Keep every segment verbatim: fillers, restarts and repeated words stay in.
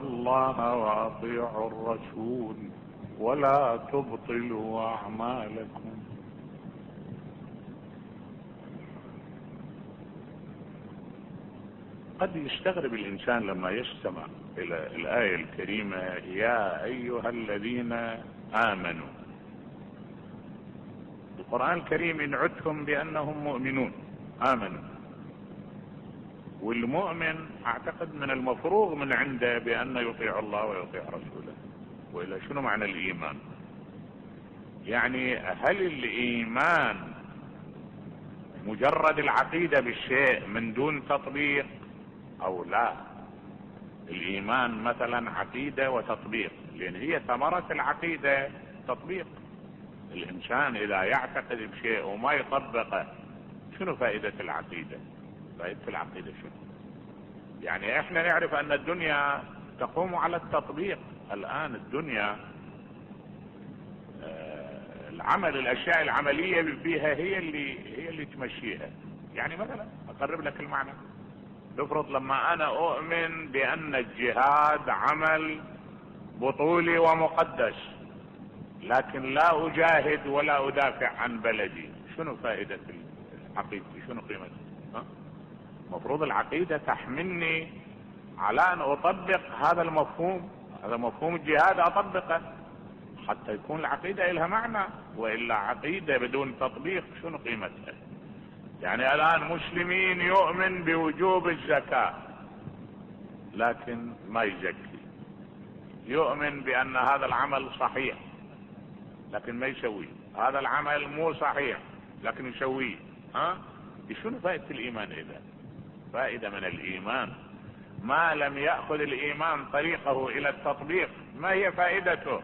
الله وأطيعوا الرسول ولا تبطلوا أعمالكم. قد يستغرب الإنسان لما يستمع إلى الآية الكريمة يا أيها الذين آمنوا. القرآن الكريم ينعتهم بأنهم مؤمنون آمنوا، والمؤمن أعتقد من المفروغ من عنده بأن يطيع الله ويطيع رسوله. وإلا شنو معنى الإيمان؟ يعني هل الإيمان مجرد العقيدة بالشيء من دون تطبيق أو لا؟ الإيمان مثلا عقيدة وتطبيق، لأن هي ثمرة العقيدة تطبيق. الإنسان إذا يعتقد بشيء وما يطبقه شنو فائدة العقيدة؟ فائدة العقيدة شنو؟ يعني احنا نعرف ان الدنيا تقوم على التطبيق. الآن الدنيا آه العمل، الأشياء العملية فيها هي اللي هي اللي تمشيها. يعني مثلا أقرب لك المعنى، نفرض لما أنا أؤمن بأن الجهاد عمل بطولي ومقدس، لكن لا أجاهد ولا أدافع عن بلدي، شنو فائدة العقيدة؟ شنو قيمتها؟ مفروض العقيدة تحملني على أن أطبق هذا المفهوم، هذا مفهوم الجهاد أطبقه حتى يكون العقيدة لها معنى. وإلا عقيدة بدون تطبيق شنو قيمتها؟ يعني الآن مسلمين يؤمن بوجوب الزكاة لكن ما يزكي، يؤمن بأن هذا العمل صحيح لكن ما يسويه، هذا العمل مو صحيح لكن يسويه. ها شنو فائدة الإيمان إذا؟ فائدة من الإيمان ما لم يأخذ الإيمان طريقه إلى التطبيق ما هي فائدته؟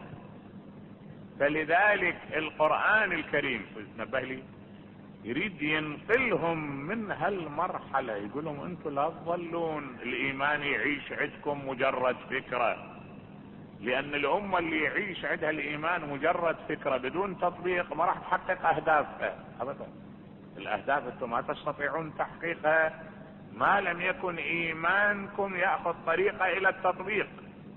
فلذلك القرآن الكريم نبه لي يريد ينقلهم من هالمرحلة، يقول لهم انتم لا تظلون الإيمان يعيش عندكم مجرد فكرة، لأن الأمة اللي يعيش عندها الإيمان مجرد فكرة بدون تطبيق ما راح تحقق أهدافها أبدا. الأهداف انتم ما تستطيعون تحقيقها ما لم يكن إيمانكم يأخذ طريقة إلى التطبيق.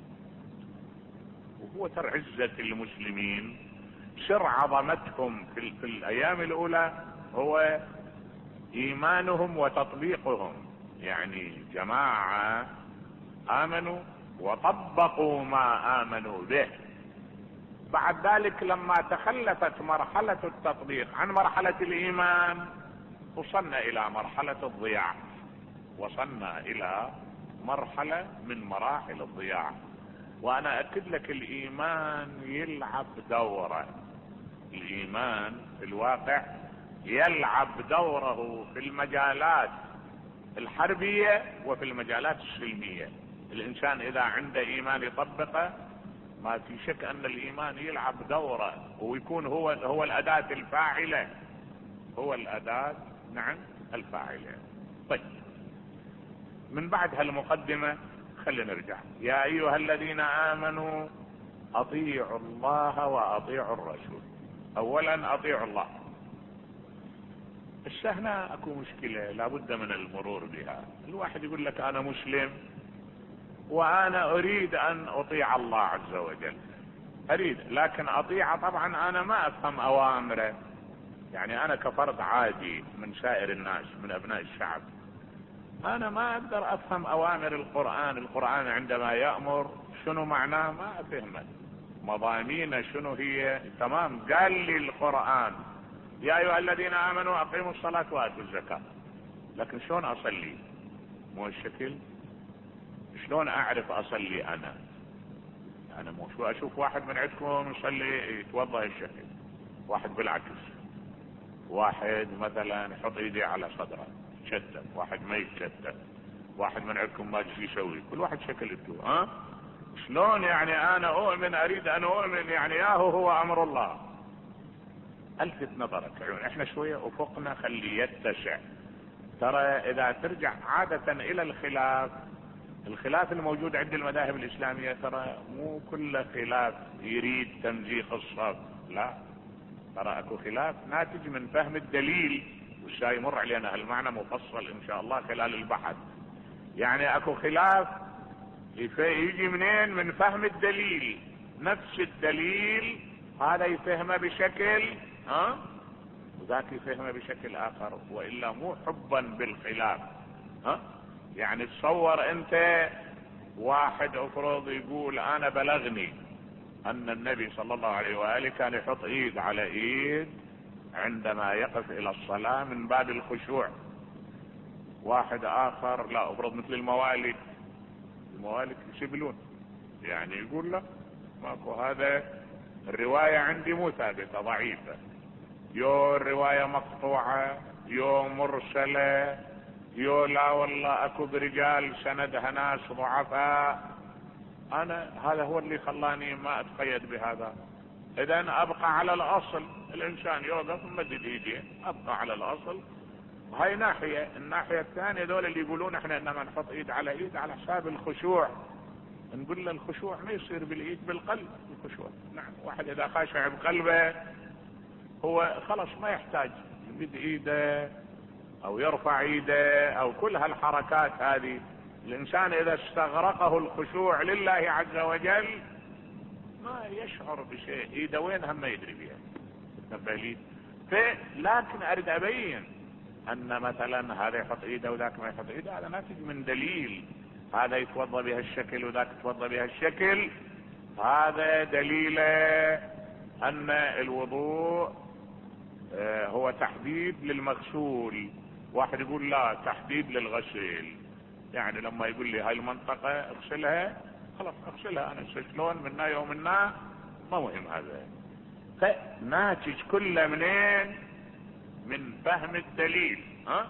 وهو ترى عزة المسلمين سر عظمتهم في, في الأيام الأولى هو إيمانهم وتطبيقهم. يعني جماعة آمنوا وطبقوا ما آمنوا به. بعد ذلك لما تخلفت مرحلة التطبيق عن مرحلة الإيمان وصلنا إلى مرحلة الضياع، وصلنا إلى مرحلة من مراحل الضياع. وأنا أكد لك الإيمان يلعب دورة، الإيمان في الواقع يلعب دوره في المجالات الحربية وفي المجالات السلمية. الإنسان إذا عنده إيمان يطبقه ما في شك أن الإيمان يلعب دوره ويكون هو هو الأداة الفاعلة، هو الأداة نعم الفاعلة. طيب من بعد هالمقدمة خلينا نرجع. يا أيها الذين آمنوا أطيعوا الله وأطيعوا الرسول. أولا أطيعوا الله. بس هنا اكو مشكلة لابد من المرور بها. الواحد يقول لك أنا مسلم وأنا أريد أن أطيع الله عز وجل، أريد لكن أطيع طبعا أنا ما أفهم أوامره. يعني أنا كفرد عادي من سائر الناس من أبناء الشعب أنا ما أقدر أفهم أوامر القرآن. القرآن عندما يأمر شنو معناه ما أفهمه، مضامينه شنو هي. تمام قال لي القرآن يا أيها الذين آمنوا أقيموا الصلاة وآتوا الزكاة، لكن شلون أصلي؟ مو الشكل. شلون أعرف أصلي أنا؟ أنا مو شو أشوف واحد من عندكم يصلي يتوضأ الشكل، واحد بالعكس، واحد مثلا يحط ايدي على صدره شتت، واحد ما يتشتت، واحد من عندكم ما شو يسوي، كل واحد شكلته. ها شلون يعني انا اؤمن اريد ان اؤمن يعني ياهو هو امر الله؟ الفت نظرك عيون احنا شوية افقنا خلي يتسع. ترى اذا ترجع عادة الى الخلاف، الخلاف الموجود عند المذاهب الاسلامية ترى مو كل خلاف يريد تمزيق الصف، لا، ترى اكو خلاف ناتج من فهم الدليل، والشاي يمر علينا هالمعنى مفصل ان شاء الله خلال البحث. يعني اكو خلاف يجي منين؟ من فهم الدليل، نفس الدليل هذا يفهمه بشكل ها وذاك يفهمه بشكل اخر، والا مو حبا بالخلاف. ها يعني تصور انت واحد افرض يقول انا بلغني ان النبي صلى الله عليه وآله كان يحط ايد على ايد عندما يقف الى الصلاة من باب الخشوع. واحد اخر لا، افرض مثل الموالد، الموالد يسبلون، يعني يقول لا ماكو، هذا الرواية عندي مو ثابتة ضعيفة، يو الرواية مقطوعة، يو مرسلة، يو لا والله اكو برجال سندها ناس ضعفاء. انا هذا هو اللي خلاني ما اتقيد بهذا. اذا ابقى على الاصل، الانسان يوقف ومدد ايديه، ابقى على الاصل. هاي ناحية. الناحية الثانية دول اللي يقولون احنا انما نحط ايد على ايد على حساب الخشوع، نقول له الخشوع ما يصير بالايد، بالقلب الخشوع. نعم، واحد اذا خاشع بقلبه هو خلص ما يحتاج يمد ايده او يرفع ايده او كل هالحركات هذه. الانسان اذا استغرقه الخشوع لله عز وجل ما يشعر بشيء، ايده وين هم ما يدري بها. تبالي. لكن اريد ابين ان مثلا هذا يحط ايده وذاك ما يحط ايده، هذا ناتج من دليل. هذا يتوضا بهالشكل وذاك يتوضا بهالشكل، هذا دليل ان الوضوء هو تحديد للمغسول. واحد يقول لا، تحديد للغسيل، يعني لما يقول لي هاي المنطقة اغسلها، خلاص اغسلها انا، شلون منا يوم منا ما مهم. هذا فناتج كله منين؟ من فهم الدليل. ها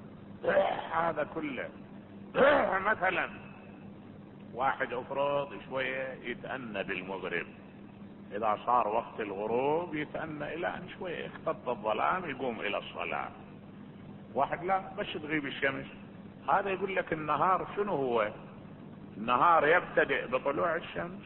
هذا كله. مثلا واحد افرض شوية يتأنى بالمغرب، اذا صار وقت الغروب يتأنى الى ان شوية يختط الظلام يقوم الى الصلاة. واحد لا، بس تغيب الشمس. هذا يقول لك النهار شنو هو؟ النهار يبتدئ بطلوع الشمس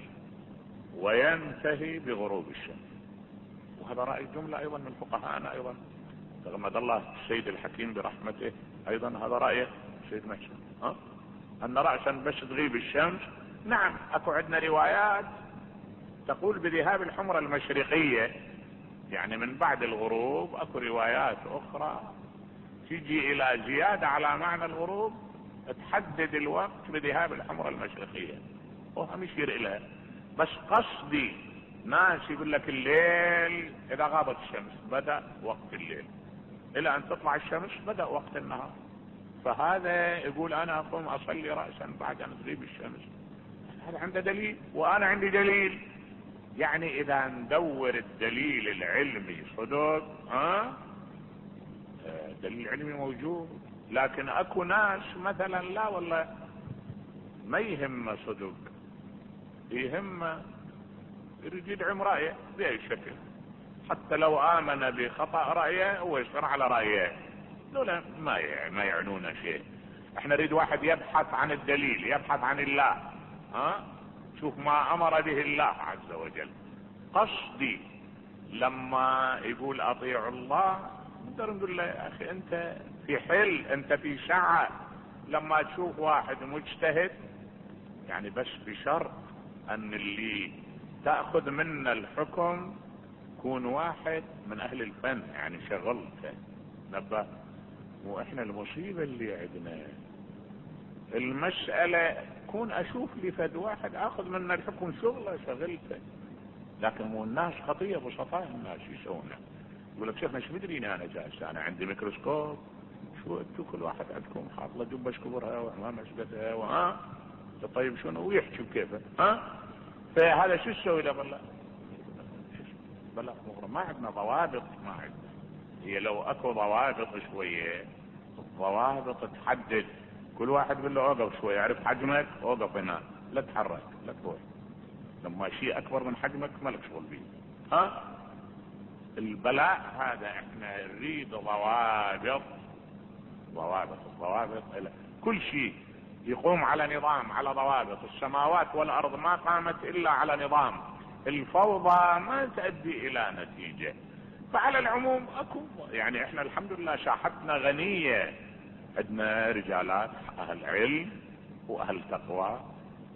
وينتهي بغروب الشمس. وهذا رأي جملة ايضا من فقهاءنا ايضا، تغمد الله السيد الحكيم برحمته، ايضا هذا رأيه السيد محسن. ها ان رأسا بس تغيب الشمس. نعم، اكو عندنا روايات تقول بذهاب الحمرة المشرقية، يعني من بعد الغروب. اكو روايات اخرى تيجي الى زيادة على معنى الغروب، تحدد الوقت بذهاب الحمرة المشرقية، وهم يشير اليها. بس قصدي ناس يقول لك الليل اذا غابت الشمس بدأ وقت الليل، الى ان تطلع الشمس بدأ وقت النهار. فهذا يقول انا اقوم اصلي رأسا بعد ان تغيب الشمس، هذا عنده دليل وانا عندي دليل. يعني اذا ندور الدليل العلمي صدق، ها دليل علمي موجود. لكن اكو ناس مثلا لا والله ما يهم صدق، يهم يريد يدعم رأيه بأي شكل، حتى لو آمن بخطأ رأيه هو يصير على رأيه. دول ما ما يعنون شيء. احنا نريد واحد يبحث عن الدليل، يبحث عن الله. ها شوف ما امر به الله عز وجل. قصدي لما يقول اطيعوا الله، نقدر نقول له يا اخي انت في حل، انت في سعة. لما تشوف واحد مجتهد، يعني بس بشرط ان اللي تأخذ منا الحكم يكون واحد من اهل الفن، يعني شغلته نبه. واحنا المصيبة اللي عندنا المسألة كون اشوف لي فد واحد اخذ منا الحكم شغله شغلته. لكن مو الناس خطية بسطاء، الناس يسوونه. يقول لك شيخنا شو مدريني انا جالس، انا عندي ميكروسكوب، شو انتو كل واحد عندكم حاط له جبه شكبرها وامامه شقتها وها طيب شنو ويحكي بكيفه. ها فهذا شو تسوي له؟ بالله بلا ما عندنا ضوابط، ما عندنا. هي لو اكو ضوابط شوية، ضوابط تحدد كل واحد يقول له اوقف شوية، عرف حجمك اوقف هنا، لا تحرك لا تروح. لما شيء اكبر من حجمك مالك شغل بيه. ها البلاء هذا احنا نريد ضوابط، ضوابط الضوابط كل شيء يقوم على نظام، على ضوابط. السماوات والارض ما قامت الا على نظام. الفوضى ما تؤدي الى نتيجة. فعلى العموم اكو يعني احنا الحمد لله ساحتنا غنية، عندنا رجالات اهل علم واهل تقوى،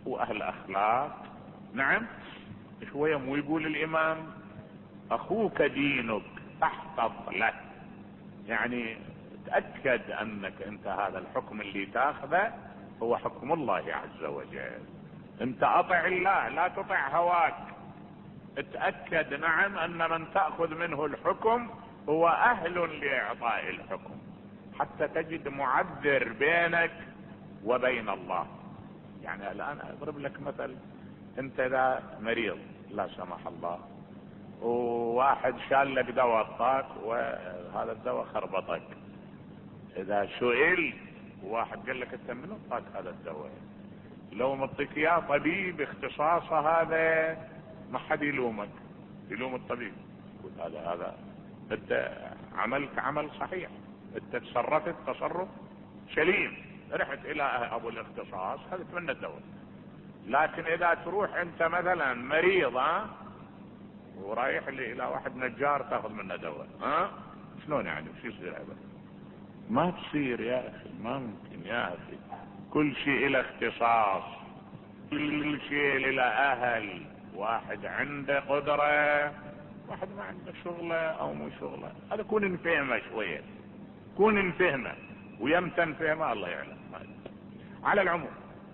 واهل اخلاق. نعم، شوية مو يقول الامام اخوك دينك فاحفظ له، يعني تأكد انك انت هذا الحكم اللي تاخذه هو حكم الله عز وجل، انت اطع الله لا تطع هواك. اتأكد نعم ان من تأخذ منه الحكم هو اهل لاعطاء الحكم، حتى تجد معذر بينك وبين الله. يعني الان اضرب لك مثل، انت اذا مريض لا سمح الله وواحد شال لك دواء اعطاك وهذا الدواء خربطك، اذا سئل واحد قال لك انت من اعطاك هذا الدواء، لو مطيك اياه طبيب اختصاصه هذا ما حد يلومك، يلوم الطبيب يقول هذا هذا انت عملت عمل صحيح، انت تصرفت تصرف سليم، رحت الى ابو الاختصاص خذت منه الدواء. لكن اذا تروح انت مثلا مريض ها ورايح الى واحد نجار تاخذ منه دواء، ها شلون يعني وش يصير هذا؟ ما تصير يا اخي، ما ممكن يا اخي. كل شيء الى اختصاص، كل شيء الى اهل. واحد عنده قدرة، واحد ما عنده شغلة او مو شغلة، هذا كون نفهمه شوية، كون نفهمه ويمتن فهمه الله يعلم. على العموم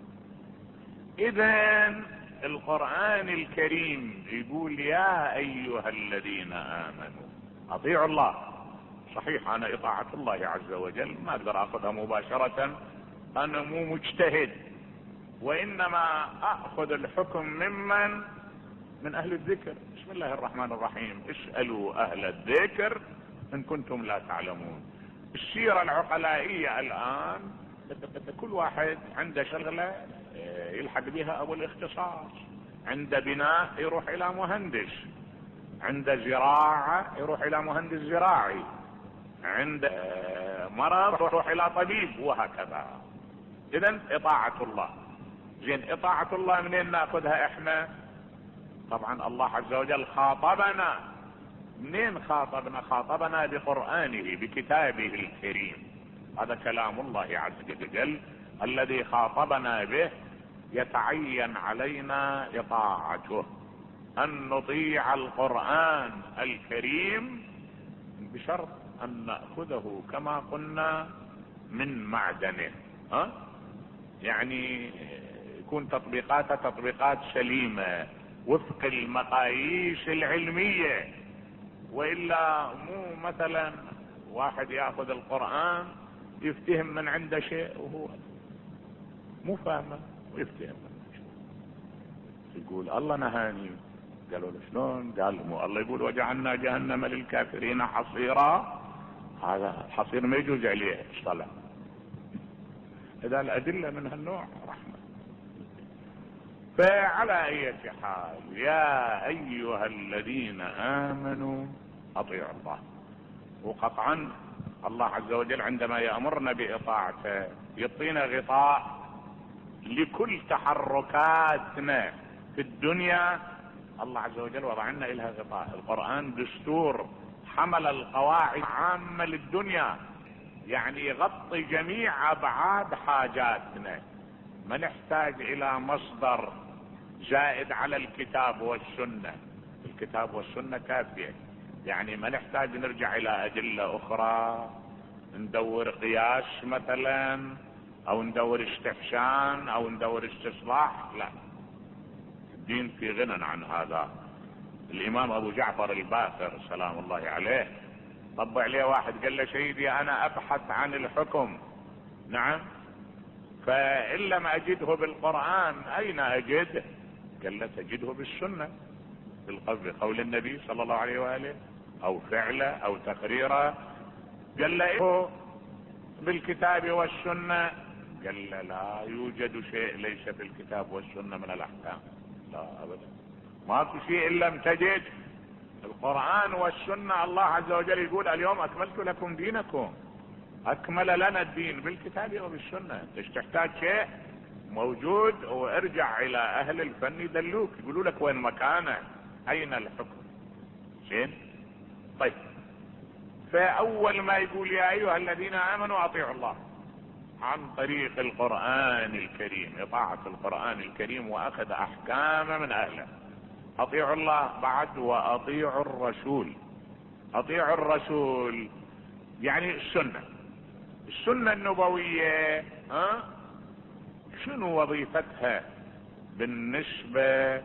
اذا القرآن الكريم يقول يا ايها الذين امنوا اطيعوا الله. صحيح انا اطاعة الله عز وجل ما اقدر اخذها مباشرة، انا مو مجتهد، وانما اخذ الحكم ممن من اهل الذكر. بسم الله الرحمن الرحيم، اسألوا اهل الذكر ان كنتم لا تعلمون. السيرة العقلائية الان كل واحد عنده شغلة يلحق بها ابو الاختصاص، عنده بناء يروح الى مهندس، عنده زراعة يروح الى مهندس زراعي، عنده مرض يروح الى طبيب، وهكذا. اذا اطاعة الله. زين، اطاعة الله منين ناخذها احنا؟ طبعا الله عز وجل خاطبنا. منين خاطبنا؟ خاطبنا بقرآنه بكتابه الكريم، هذا كلام الله عز وجل الذي خاطبنا به، يتعين علينا اطاعته، ان نطيع القرآن الكريم بشرط ان نأخذه كما قلنا من معدنه، ها؟ يعني يكون تطبيقاته تطبيقات سليمة وفق المقاييس العلمية، وإلا مو مثلا واحد يأخذ القرآن يفتهم من عنده شيء وهو مو فاهمه ويفتهم من شيء. يقول الله نهاني، قالوا له شلون؟ قال مو الله يقول وجعلنا جهنم للكافرين حصيرا؟ هذا الحصير ما يجوز عليه الصلاة. إذا الأدلة من هالنوع رحمة. فعلى أي حال يا أيها الذين آمنوا أطيعوا الله. وقطعا الله عز وجل عندما يأمرنا بإطاعته يعطينا غطاء لكل تحركاتنا في الدنيا. الله عز وجل وضع لنا إلها غطاء. القرآن دستور حمل القواعد عامة للدنيا، يعني يغطي جميع أبعاد حاجاتنا، ما نحتاج إلى مصدر زائد على الكتاب والسنة. الكتاب والسنة كافية، يعني ما نحتاج نرجع إلى أدلة أخرى، ندور قياس مثلا أو ندور استحسان أو ندور استصلاح، لا، الدين في غنى عن هذا. الإمام أبو جعفر الباقر سلام الله عليه طبع عليه واحد قال له سيدي أنا أبحث عن الحكم، نعم، فإن لم أجده بالقرآن أين أجده؟ قال له تجده بالسنة، بقول النبي صلى الله عليه وآله أو فعله أو تقريره. قال له بالكتاب والسنة؟ قال له لا يوجد شيء ليس في الكتاب والسنة من الأحكام، لا أبدا، ما في شيء إلا لم تجد القرآن والسنة. الله عز وجل يقول اليوم أكملت لكم دينكم، أكمل لنا الدين بالكتاب وبالسنة. إيش تحتاج شيء موجود، وارجع إلى أهل الفن يدلوك يقولوا لك وين مكانه، أين الحكم. زين، طيب، فأول ما يقول يا أيها الذين آمنوا أطيعوا الله، عن طريق القرآن الكريم، إطاعة القرآن الكريم وأخذ أحكام من أهله. أطيعوا الله بعد وأطيعوا الرسول. أطيعوا الرسول يعني السنة، السنة النبوية ها شنو وظيفتها بالنسبة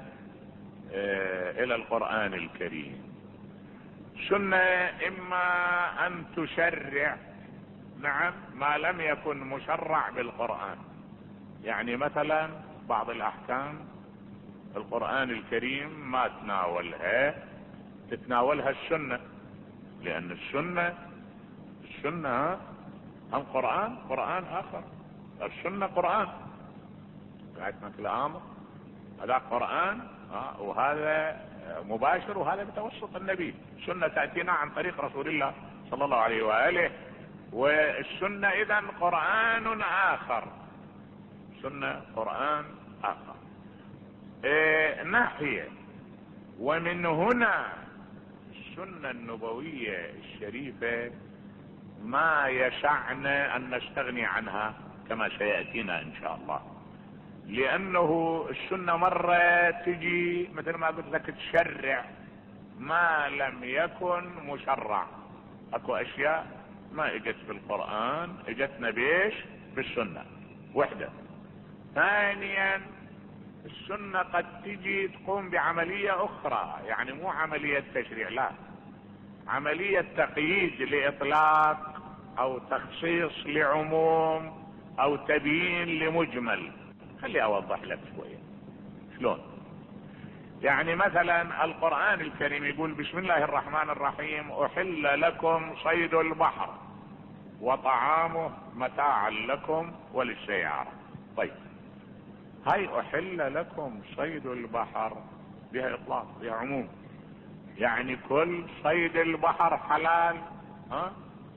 اه إلى القرآن الكريم؟ سنة إما أن تشرع نعم ما لم يكن مشرع بالقرآن، يعني مثلا بعض الأحكام القرآن الكريم ما تناولها، تتناولها السنة، لأن السنة السنة هم قرآن قرآن آخر، السنة قرآن قاعدنا في الأمر هذا قرآن اه وهذا مباشر وهذا بتوسط النبي. السنة تأتينا عن طريق رسول الله صلى الله عليه وآله، والسنة إذن قرآن آخر، سنة قرآن آخر إيه ناحية. ومن هنا السنة النبوية الشريفة ما يسعنا أن نستغني عنها كما سيأتينا إن شاء الله، لأنه السنة مرة تجي مثل ما قلت لك تشرع ما لم يكن مشرع. اكو اشياء ما اجت بالقرآن اجتنا بيش بالسنة وحدة. ثانيا السنة قد تجي تقوم بعملية اخرى، يعني مو عملية تشريع، لا عملية تقييد لإطلاق او تخصيص لعموم او تبيين لمجمل. خلي اوضح لك شوية شلون. يعني مثلا القرآن الكريم يقول بسم الله الرحمن الرحيم احل لكم صيد البحر وطعامه متاعا لكم وللسيارة. طيب هاي احل لكم صيد البحر بها اطلاق بها عموم، يعني كل صيد البحر حلال. ها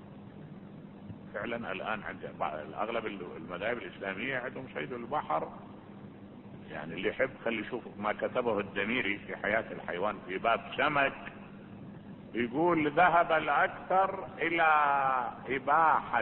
فعلا الان عند اغلب المذاهب الاسلامية عندهم صيد البحر، يعني اللي يحب خلي يشوف ما كتبه الدميري في حياة الحيوان في باب سمك، يقول ذهب الاكثر الى اباحة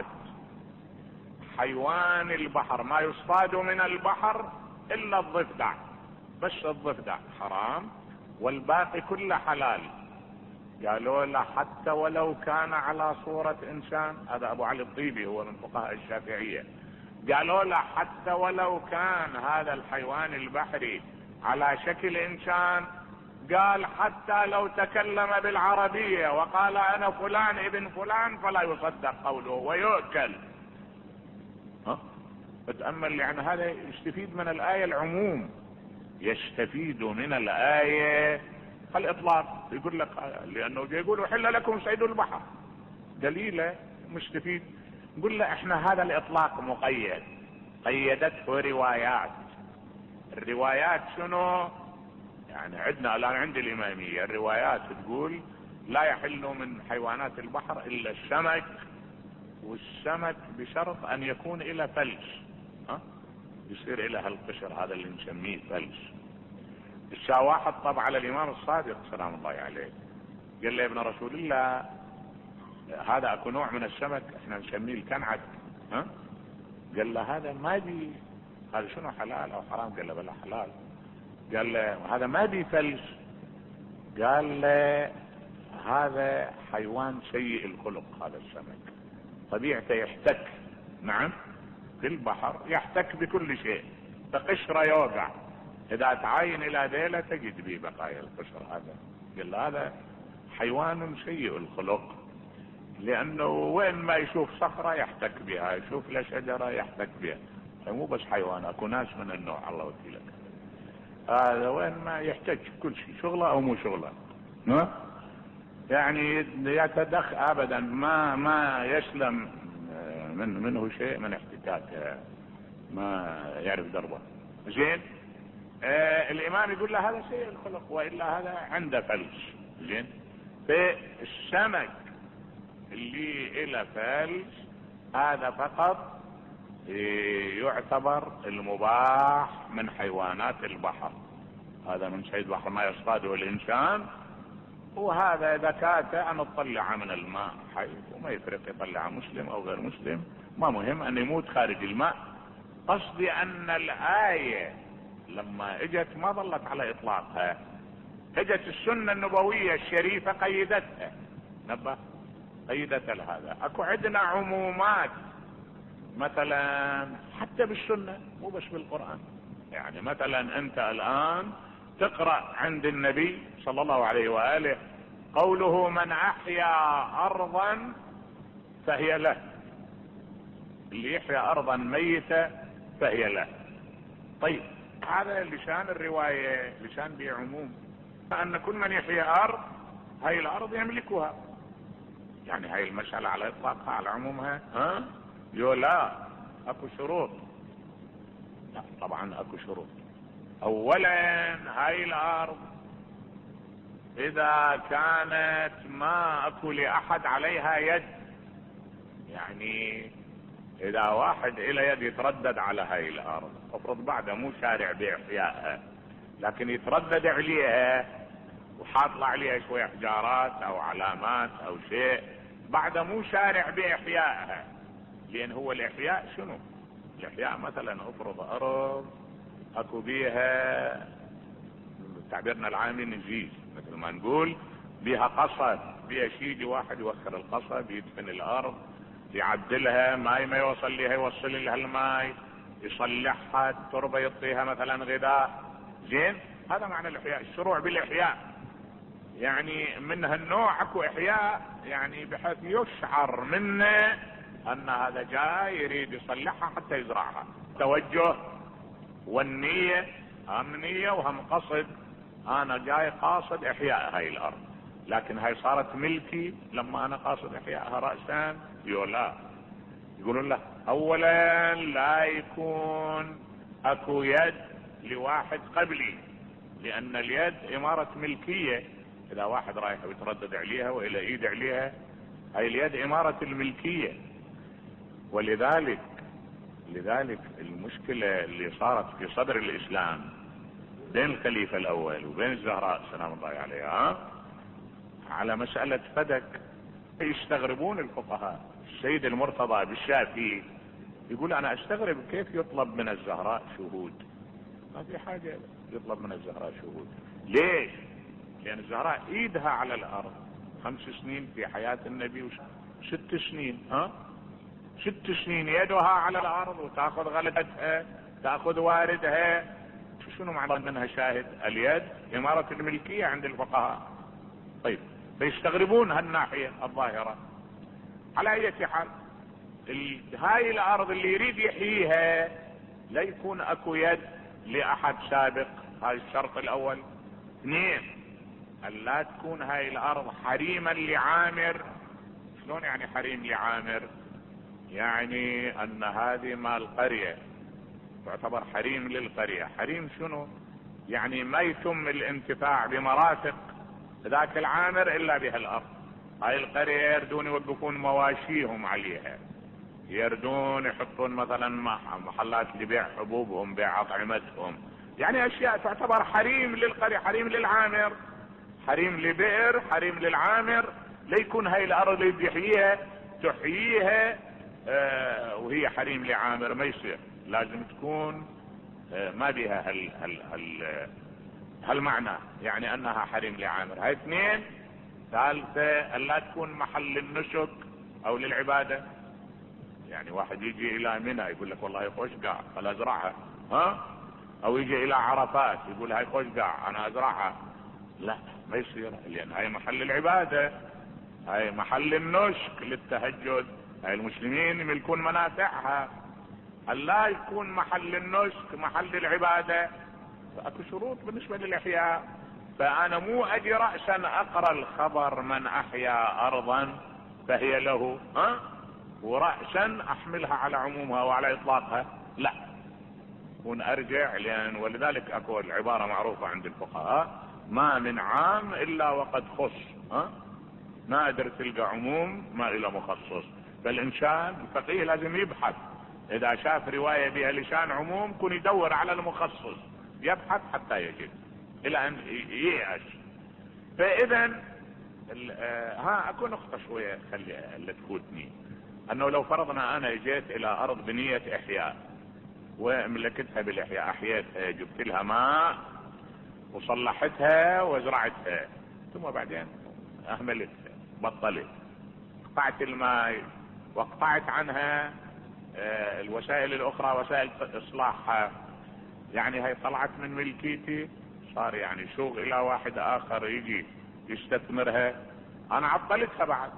حيوان البحر ما يصطاد من البحر الا الضفدع، بس الضفدع حرام والباقي كله حلال. قالوا له حتى ولو كان على صورة انسان، هذا ابو علي الطيبي هو من فقهاء الشافعية، قالوا له حتى ولو كان هذا الحيوان البحري على شكل انسان، قال حتى لو تكلم بالعربية وقال انا فلان ابن فلان فلا يصدق قوله ويؤكل. ها اتأمل، يعني هذا يستفيد من الآية العموم، يستفيد من الآية الاطلاق. يقول لك لانه يقول احل لكم صيد البحر دليله مستفيد. نقول له احنا هذا الاطلاق مقيد، قيدته روايات. الروايات شنو؟ يعني عندنا الان عند الامامية الروايات تقول لا يحل من حيوانات البحر الا السمك، والسمك بشرط ان يكون الى فلس، ها يصير الى هالقشر هذا اللي نسميه فلس. الشا واحد طبع على الامام الصادق سلام الله عليه، قال له يا ابن رسول الله هذا اكو نوع من السمك احنا نسميه الكنعد، ها قال له هذا ما بي، هذا شنو حلال او حرام؟ قال له بلا حلال. قال له هذا ما بي فلس، قال له هذا حيوان سيء الخلق، هذا السمك طبيعته يحتك نعم في البحر، يحتك بكل شيء، بقشره يوقع، اذا تعاين الى ذيله تجد به بقايا القشر. هذا قال له هذا حيوان سيء الخلق، لانه وين ما يشوف صخرة يحتك بها، يشوف له شجرة يحتك بها. مو بس حيوان، اكو ناس من النوع الله وكيلك، هذا وين ما يحتاج كل شيء شغله او مو شغله، ها يعني يتدخل ابدا، ما ما يسلم من منه شيء من احتكاك، ما يعرف دربه. زين آه الامام يقول له هذا سيء الخلق والا هذا عنده فلس. زين فالسمك اللي الى فلس هذا فقط يعتبر المباح من حيوانات البحر، هذا من صيد بحر ما يصطاده الانسان، وهذا اذا كات ان تطلع من الماء حي وما يفرق يطلع مسلم او غير مسلم، ما مهم ان يموت خارج الماء. قصدي ان الآية لما اجت ما ظلت على اطلاقها، اجت السنة النبوية الشريفة قيدتها. نبه قيدت هذا. اكو عندنا عمومات مثلا حتى بالسنة مو بس بالقرآن. يعني مثلا انت الان تقرأ عند النبي صلى الله عليه وآله قوله من احيا ارضا فهي له، اللي يحيا ارضا ميتة فهي له. طيب هذا لشان الرواية، لشان بعموم ان كل من يحيا ارض هاي الارض يملكها. يعني هاي المسألة على اطلاقها على عمومها ها يو لا اكو شروط. لا طبعا اكو شروط. اولا هاي الارض اذا كانت ما اكو لاحد عليها يد، يعني اذا واحد الى يد يتردد على هاي الارض، افرض بعده مو شارع باحيائها لكن يتردد عليها وحاطل عليها شوية حجارات او علامات او شيء، بعده مو شارع باحيائها. لان هو الاحياء شنو؟ الاحياء مثلا افرض ارض اكو بيها تعبيرنا العامي نجيز، مثل ما نقول بيها قصب، بيها شيء يجي واحد يوخر القصب يدفن الارض يعدلها، ماي ما يوصل لها يوصل لها الماي، يصلحها، التربة يعطيها مثلا غذاء. زين هذا معنى الاحياء. الشروع بالاحياء يعني من هالنوع اكو احياء يعني بحيث يشعر منه ان هذا جاي يريد يصلحها حتى يزرعها. توجه والنية، هم نية وهم قصد، انا جاي قاصد احياء هاي الارض، لكن هاي صارت ملكي لما انا قاصد احيائها رأسا يقول لا. يقولون لا، اولا لا يكون اكو يد لواحد قبلي، لان اليد امارة ملكية. اذا واحد رايح ويتردد عليها والى ايد عليها، هاي اليد امارة الملكية. ولذلك لذلك المشكلة اللي صارت في صدر الاسلام بين الخليفة الاول وبين الزهراء سلام الله عليها على مسألة فدك، يستغربون الفقهاء. السيد المرتضى بالشافعي يقول انا استغرب كيف يطلب من الزهراء شهود، ما في حاجة يطلب من الزهراء شهود. ليش؟ لان الزهراء ايدها على الارض خمس سنين في حياة النبي وست سنين ها ست سنين يدها على الارض وتاخذ غلتها تاخذ واردها. شنو معنى منها شاهد؟ اليد امارة الملكية عند الفقهاء. طيب فيستغربون هالناحية الظاهرة. على اي حال هاي الارض اللي يريد يحييها لا يكون اكو يد لاحد سابق، هاي الشرط الاول. اثنين، ان لا تكون هاي الارض حريما لعامر. شلون يعني حريم لعامر؟ يعني ان هذه مال قرية تعتبر حريم للقرية. حريم شنو؟ يعني ما يتم الانتفاع بمرافق ذاك العامر الا بها الارض. هاي القرية يردون يوقفون مواشيهم عليها، يردون يحطون مثلا محلات لبيع حبوبهم بيع اطعمتهم، يعني اشياء تعتبر حريم للقرية، حريم للعامر، حريم لبئر، حريم للعامر. ليكون هاي الارض اللي يحييها تحييها آه وهي حريم لعامر، ما يصير. لازم تكون آه ما بها هال هال هال هالمعنى، يعني انها حريم لعامر. هاي اثنين. ثالثة ان لا تكون محل النسك او للعبادة. يعني واحد يجي الى منى يقول لك والله خوش قاع خل ازرعها ها، او يجي الى عرفات يقول هاي خوش قاع انا ازرعها. لا ما يصير، لان هاي محل العبادة، هاي محل النسك للتهجد، هاي المسلمين يملكون منافعها. لا يكون محل النسك محل العبادة، فاكو شروط بالنسبة للاحياء. فانا مو اجي رأسا اقرأ الخبر من احيا ارضا فهي له ها ورأسا احملها على عمومها وعلى اطلاقها، لا. ونرجع لان ولذلك اكو العبارة معروفة عند الفقهاء ما من عام الا وقد خص ها، نادر تلقى عموم ما الى مخصص. فالانسان الفقيه لازم يبحث، اذا شاف رواية بها لشان عموم كن يدور على المخصص، يبحث حتى يجد الى ان ييأس. فاذا ها اكو نقطة شوية خلي اللي تفوتني. انه لو فرضنا انا اجيت الى ارض بنية احياء وملكتها بالاحياء، احييتها، جبت لها ماء وصلحتها وزرعتها، ثم بعدين اهملتها، بطلت، قطعت الماء وقطعت عنها الوسائل الاخرى، وسائل اصلاحها، يعني هي طلعت من ملكيتي، صار يعني شوق الى واحد اخر يجي يستثمرها، انا عطلتها بعد.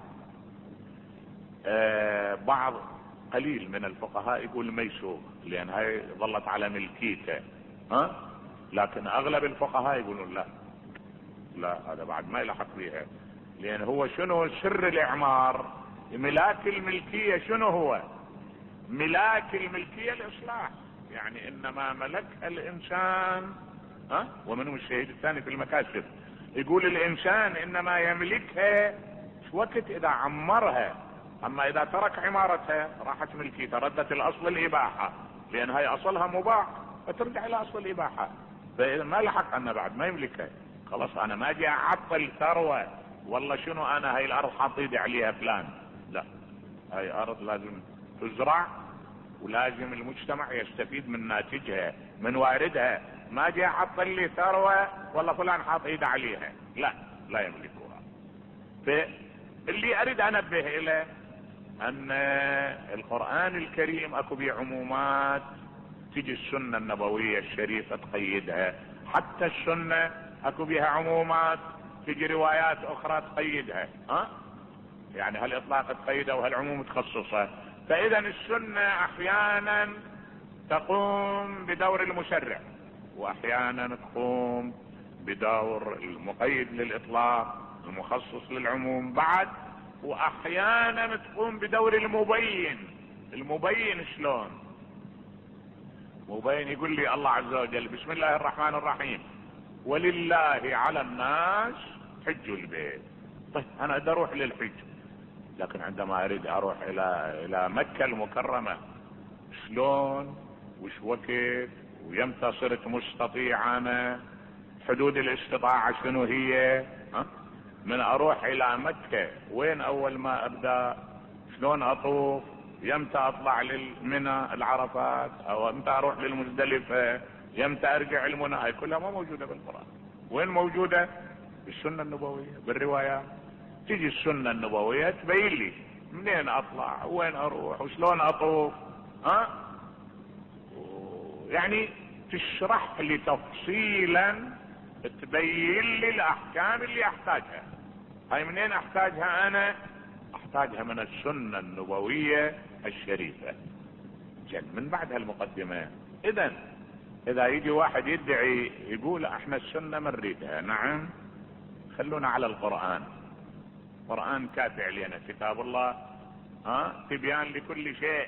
آه بعض قليل من الفقهاء يقول ما يسوق لان هاي ظلت على ملكيته، ها، لكن اغلب الفقهاء يقولون لا لا، هذا بعد ما يلحق بيها، لان هو شنو سر الاعمار؟ ملاك الملكية شنو هو؟ ملاك الملكية الاصلاح، يعني انما ملكها الانسان، ها، ومنهم الشهيد الثاني في المكاسب يقول الانسان انما يملكها وقت اذا عمرها، اما اذا ترك عمارتها راحت ملكيته، ردت الاصل الاباحة، لان هاي اصلها مباح فترجع الى اصل الاباحة. فاذا ما لحق انا بعد ما يملكها، خلاص انا ما اجي اعطل ثروة، والله شنو انا هاي الارض حاط ايدي عليها فلان، لا، هاي ارض لازم تزرع ولازم المجتمع يستفيد من ناتجها من واردها، ما اجي اعطل لي ثروة والله فلان حاط ايده عليها، لا، لا يملكوها. فاللي اريد انبه اليه ان القرآن الكريم اكو بيه عمومات تجي السنة النبوية الشريفة تقيدها، حتى السنة اكو بيها عمومات تجي روايات اخرى تقيدها، ها، يعني هالاطلاق تقيدها وهالعموم تخصصها. فاذا السنة احيانا تقوم بدور المشرع، واحيانا تقوم بدور المقيد للاطلاق المخصص للعموم بعد، واحيانا تقوم بدور المبين. المبين شلون؟ مبين يقول لي الله عز وجل بسم الله الرحمن الرحيم ولله على الناس حج البيت. طيب انا ادي اروح للحج، لكن عندما اريد اروح الى الى مكة المكرمة شلون وش وقت ويمتى صرت مستطيع انا، حدود الاستطاعة شنو هي، ها؟ من اروح الى مكة وين اول ما ابدأ، شلون اطوف، يمتى اطلع للمنى العرفات، او امتى اروح للمزدلفة، يمتى ارجع المنى، هاي كلها ما موجودة بالقرآن. وين موجودة؟ بالسنة النبوية بالروايات. تيجي السنة النبوية تبين لي منين اطلع وين اروح وشلون اطوف، ها، يعني تشرح لي تفصيلا، تبين لي الاحكام اللي احتاجها. هاي منين احتاجها انا؟ احتاجها من السنة النبوية الشريفة. جل من بعد هالمقدمة، اذا اذا يجي واحد يدعي يقول احنا السنة ما نريدها، نعم، خلونا على القرآن. القرآن كافي علينا، كتاب الله، ها، تبيان لكل شيء.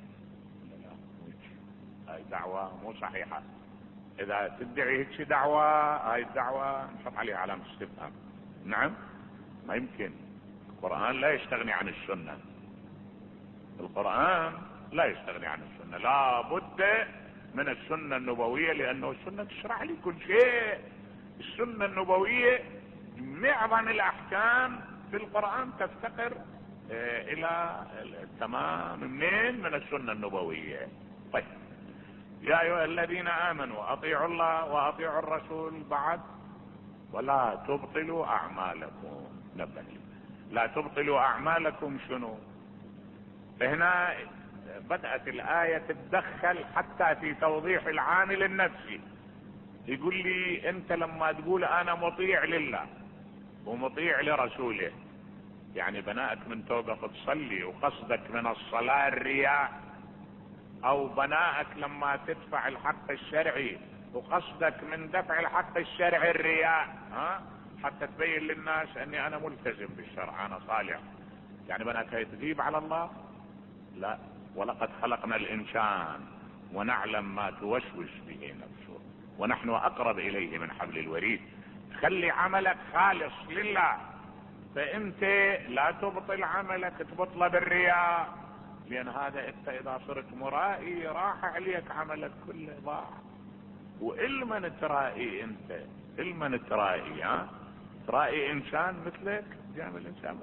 هاي دعوة مو صحيحة. اذا تدعي هيك دعوة، هاي الدعوة نحط عليها علامة استفهام. نعم، ما يمكن. القرآن لا يستغني عن السنة. القرآن لا يستغني عن السنة، لا بد من السنة النبوية، لانه السنة تشرح لي كل شيء. السنة النبوية معظم الاحكام في القرآن تفتقر اه الى التمام منين؟ من السنة النبوية. طيب، يا ايها الذين امنوا اطيعوا الله واطيعوا الرسول بعد ولا تبطلوا اعمالكم. نبه، لا تبطلوا اعمالكم شنو؟ هنا بدأت الآية تتدخل حتى في توضيح العامل النفسي. يقول لي انت لما تقول انا مطيع لله ومطيع لرسوله، يعني بناءك من توقف تصلي وقصدك من الصلاة الرياء، او بناءك لما تدفع الحق الشرعي وقصدك من دفع الحق الشرعي الرياء، ها، حتى تبين للناس اني انا ملتزم بالشرع، انا صالح، يعني بناك هي تغيب على الله؟ لا، ولقد خلقنا الانسان ونعلم ما توسوس به نفسه ونحن اقرب اليه من حبل الوريد. خلي عملك خالص لله، فانت لا تبطل عملك تبطله بالرياء، لان هذا انت اذا صرت مرائي راح عليك عملك كله ضاع. والمن ترائي انت؟ المن ترائي؟ ها، ترائي انسان مثلك؟ جامل انسان مثلك.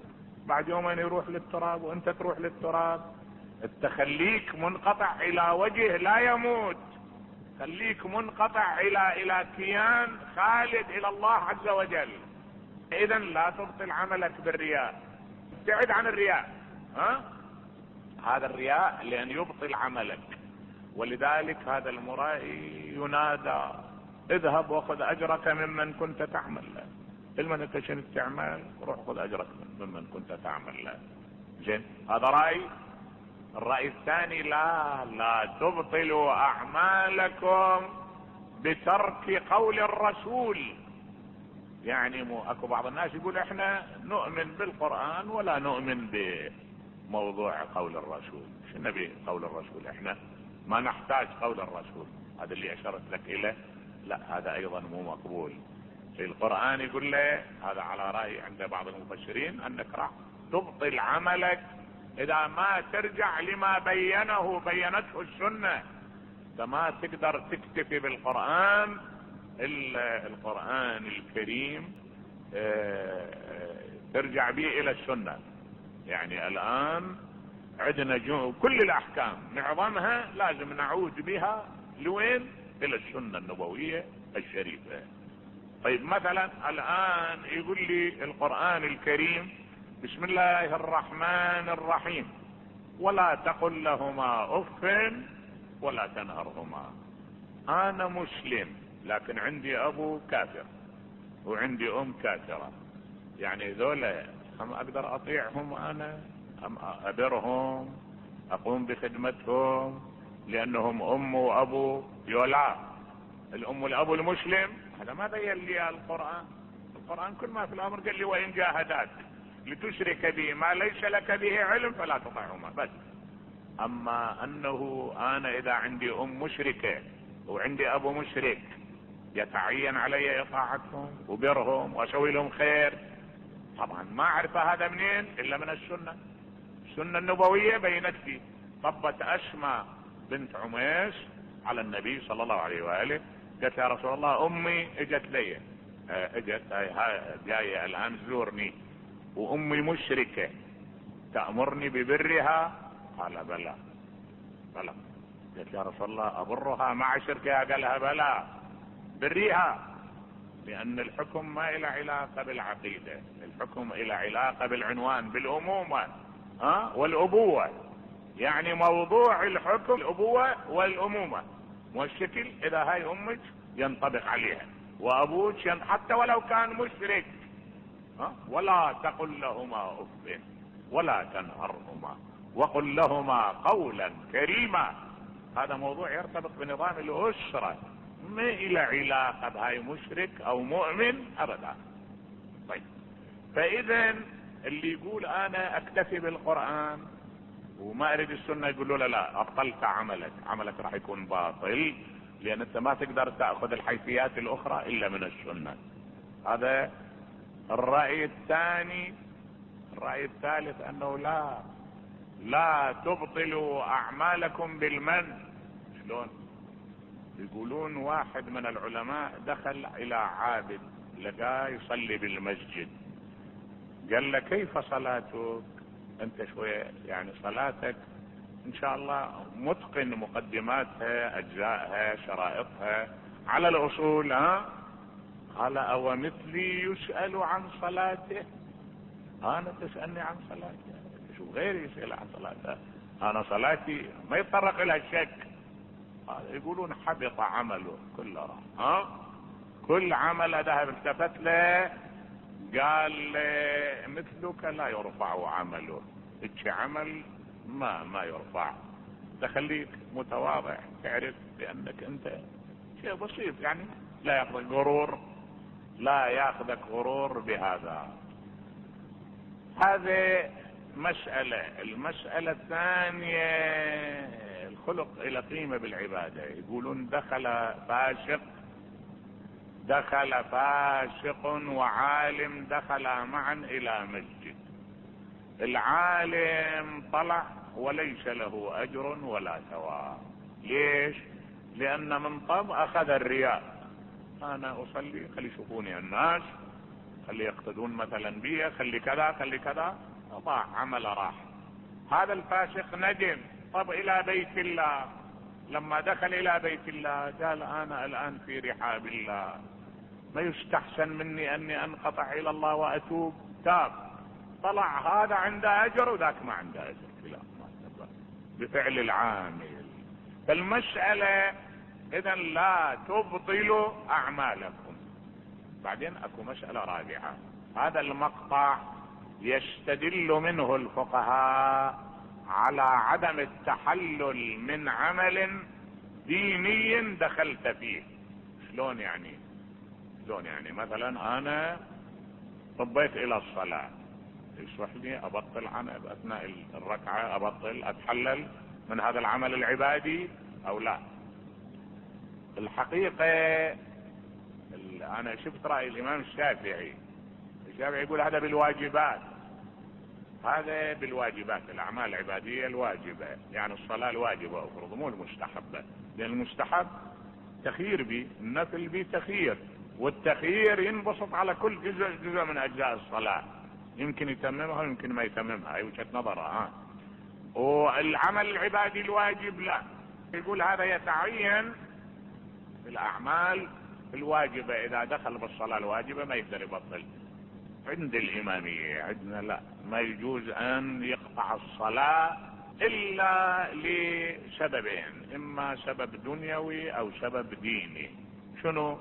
بعد يومين يروح للتراب وانت تروح للتراب. التخليك منقطع الى وجه لا يموت، خليك منقطع الى الى كيان خالد الى الله عز وجل. اذا لا تبطل عملك بالرياء، ابتعد عن الرياء. ها هذا الرياء لان يبطل عملك، ولذلك هذا المرائي ينادى اذهب واخذ اجرك ممن كنت تعمل له. لمن انت شنو تعمل؟ روح خذ اجرك ممن كنت تعمل له. زين، هذا راي. الراي الثاني لا لا تبطلوا اعمالكم بترك قول الرسول. يعني مو اكو بعض الناس يقول احنا نؤمن بالقرآن ولا نؤمن بموضوع قول الرسول. شو نبي قول الرسول؟ احنا ما نحتاج قول الرسول. هذا اللي اشرت لك اليه. لا، هذا ايضا مو مقبول. في القرآن يقول له هذا على رأي عند بعض المفسرين انك راح تبطل عملك اذا ما ترجع لما بينه بينته السنة. فما تقدر تكتفي بالقرآن. القرآن الكريم ترجع به الى السنة. يعني الان عندنا كل الاحكام معظمها لازم نعود بها لوين؟ الى السنة النبوية الشريفة. طيب مثلا الان يقول لي القرآن الكريم بسم الله الرحمن الرحيم ولا تقل لهما اف ولا تنهرهما. انا مسلم لكن عندي ابو كافر وعندي ام كافرة، يعني ذولا هم اقدر اطيعهم انا؟ ام ابرهم اقوم بخدمتهم لانهم ام وابو؟ يولا الام والابو المسلم هذا ما بين لي القرآن. القرآن كل ما في الامر قال لي وان جاهداك لتشرك به ما ليس لك به علم فلا تطعهما بس. اما انه انا اذا عندي ام مشركة وعندي ابو مشرك يتعين علي اطاعتهم وبرهم واسوي لهم خير، طبعا ما اعرف هذا منين الا من السنة. السنة النبوية بينت لي. طبت اسماء بنت عميس على النبي صلى الله عليه واله، قالت يا رسول الله امي اجت لي، اجت جاية الان تزورني وامي مشركة تأمرني ببرها؟ قال بلى بلى. قالت يا رسول الله ابرها مع شركها؟ قالها بلى بريها، لان الحكم ما الى علاقة بالعقيدة، الحكم الى علاقة بالعنوان بالامومة ها والابوة. يعني موضوع الحكم الابوة والامومة، والشكل اذا هاي امك ينطبق عليها وابوك حتى ولو كان مشرك. ها ولا تقل لهما اف ولا تنهرهما وقل لهما قولا كريما. هذا موضوع يرتبط بنظام الاسرة، ما الى علاقة بهاي مشرك او مؤمن ابدا. طيب فاذا اللي يقول انا اكتفي بالقرآن وما اريد السنة يقول له لا لا ابطلت عملك، عملك راح يكون باطل، لان انت ما تقدر تأخذ الحيثيات الاخرى الا من السنة. هذا الرأي الثاني. الرأي الثالث انه لا لا تبطلوا اعمالكم بالمن. شلون؟ يقولون واحد من العلماء دخل الى عابد لقاه يصلي بالمسجد، قال له كيف صلاتك؟ انت شوية يعني صلاتك ان شاء الله متقن مقدماتها اجزائها شرائطها على الاصول ها؟ قال او مثلي يسأل عن صلاته؟ انا تسألني عن صلاتي؟ شو غيري يسأل عن صلاته؟ انا صلاتي ما يتطرق الى الشك. يقولون حبط عمله كله. ها كل عمل ذهب التفت له قال مثلك لا يرفع عمله. اتش عمل ما ما يرفع. تخليك متواضع، تعرف بانك انت شيء بسيط، يعني لا ياخذك غرور، لا ياخذك غرور بهذا. هذه مسألة. المسألة الثانية الخلق الى قيمة بالعبادة. يقولون دخل فاسق دخل فاسق وعالم دخل معا الى مسجد. العالم طلع وليس له اجر ولا ثواب. ليش؟ لان من طب اخذ الرياء. انا اصلي خلي يشوفوني الناس، خلي يقتدون مثلا بي، خلي كذا خلي كذا. ضاع عمل راح. هذا الفاسق ندم، طب الى بيت الله، لما دخل الى بيت الله قال انا الان في رحاب الله، ما يستحسن مني اني انقطع الى الله واتوب. تاب، طلع هذا عنده اجر وذاك ما عنده اجر، لا ما بفعل العامل. فالمسألة اذا لا تبطلوا اعمالكم. بعدين اكو مسألة رابعة، هذا المقطع يستدل منه الفقهاء على عدم التحلل من عمل ديني دخلت فيه. شلون يعني؟ شلون يعني؟ مثلا انا طبيت الى الصلاة، يصح لي ابطل عن اثناء الركعة، ابطل اتحلل من هذا العمل العبادي او لا؟ الحقيقة انا شفت رأي الامام الشافعي. الشافعي يقول هذا بالواجبات، هذا بالواجبات، الاعمال العبادية الواجبة، يعني الصلاة الواجبة افرض مو المستحبة، لان المستحب تخيير به، النفل به تخيير، والتخيير ينبسط على كل جزء جزء من اجزاء الصلاة، يمكن يتممها ويمكن ما يتممها، اي وجهة نظرها. ها والعمل العبادي الواجب لا، يقول هذا يتعين الاعمال الواجبة، اذا دخل بالصلاة الواجبة ما يقدر يبطل. عند الامامية عندنا لا، ما يجوز ان يقطع الصلاة الا لسببين، اما سبب دنيوي او سبب ديني. شنو؟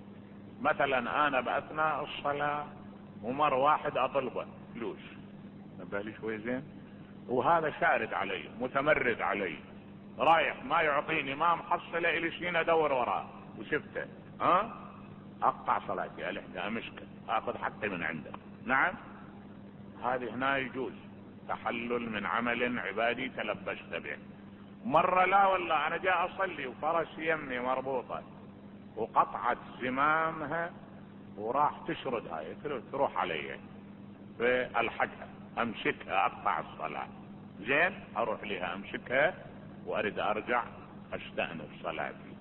مثلا انا باثناء الصلاة ومر واحد اطلبه فلوس، نبه لي شوي زين، وهذا شارد علي متمرد علي رايح ما يعطيني، ما محصله الي شيء ادور وراه وشفته، ها اقطع صلاتي، الحق امشكل اخذ حقي من عنده. نعم، هذه هنا يجوز تحلل من عمل عبادي تلبست به. مرة لا والله انا جاء اصلي وفرس يمي مربوطة وقطعت زمامها وراح تشرد هاي تروح علي، فالحقها امسكها اقطع الصلاة، زين اروح لها امسكها واريد ارجع استأنف صلاتي.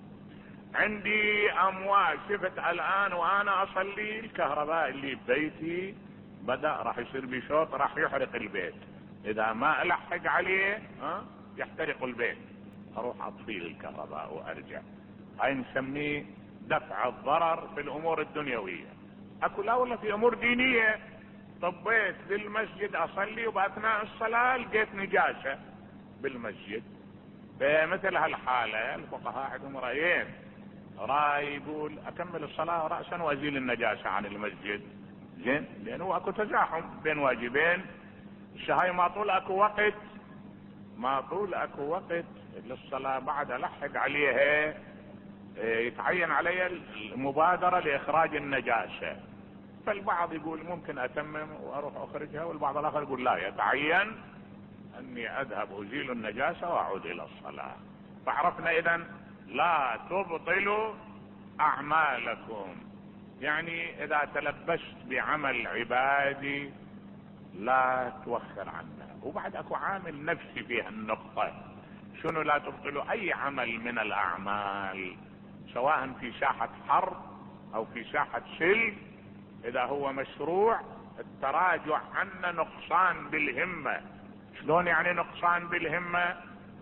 عندي اموال، شفت الان وانا اصلي الكهرباء اللي ببيتي بدأ راح يصير بشوط راح يحرق البيت، اذا ما الحق عليه ها يحترق البيت، اروح اطفي الكهرباء وارجع. هاي نسميه دفع الضرر في الامور الدنيوية. اكو لا والله في امور دينية، طبيت بالمسجد اصلي وباثناء الصلاة لقيت نجاسة بالمسجد، بمثل هالحالة الفقهاء عندهم رأيين، رأي يقول اكمل الصلاة رأسا وازيل النجاسة عن المسجد، زين، لانه اكو تزاحم بين واجبين، الشهاي ما طول اكو وقت، ما طول اكو وقت للصلاة بعد الحق عليها يتعين علي المبادرة لاخراج النجاسة. فالبعض يقول ممكن اتمم واروح اخرجها، والبعض الاخر يقول لا، يتعين اني اذهب ازيل النجاسة واعود الى الصلاة. فعرفنا اذا لا تبطلوا اعمالكم، يعني اذا تلبست بعمل عبادي لا توخر عنه. وبعد اكو عامل نفسي في النقطة، شنو لا تبطلوا؟ اي عمل من الاعمال سواء في ساحة حرب او في ساحة سلم، اذا هو مشروع التراجع عنه نقصان بالهمة. شلون يعني نقصان بالهمة؟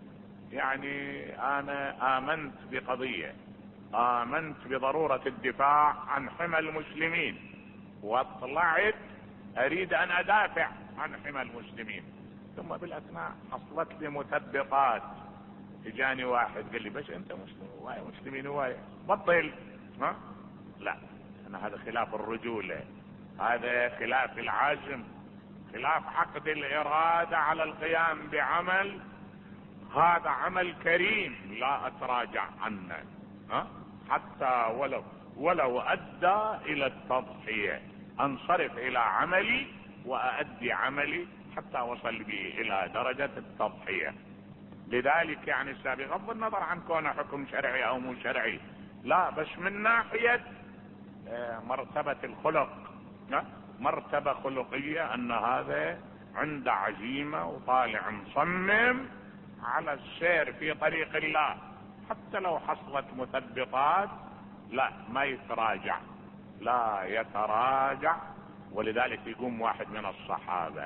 يعني انا امنت بقضية، امنت بضرورة الدفاع عن حمى المسلمين، واطلعت اريد ان ادافع عن حمى المسلمين، ثم بالاثناء حصلت لي مثبطات، اجاني واحد قال لي بس انت مسلم هواية مسلمين هواية بطل، ها لا، انا هذا خلاف الرجولة، هذا خلاف العزم، خلاف عقد الارادة على القيام بعمل، هذا عمل كريم لا اتراجع عنه، ها حتى ولو ولو ادى الى التضحية، انصرف الى عملي وأؤدي عملي حتى وصل بي الى درجة التضحية. لذلك يعني بغض النظر عن كونه حكم شرعي او مو شرعي، لا بس من ناحية مرتبة الخلق، مرتبة خلقية، ان هذا عنده عزيمة وطالع مصمم على السير في طريق الله، حتى لو حصلت مثبطات لا ما يتراجع، لا يتراجع. ولذلك يقوم واحد من الصحابة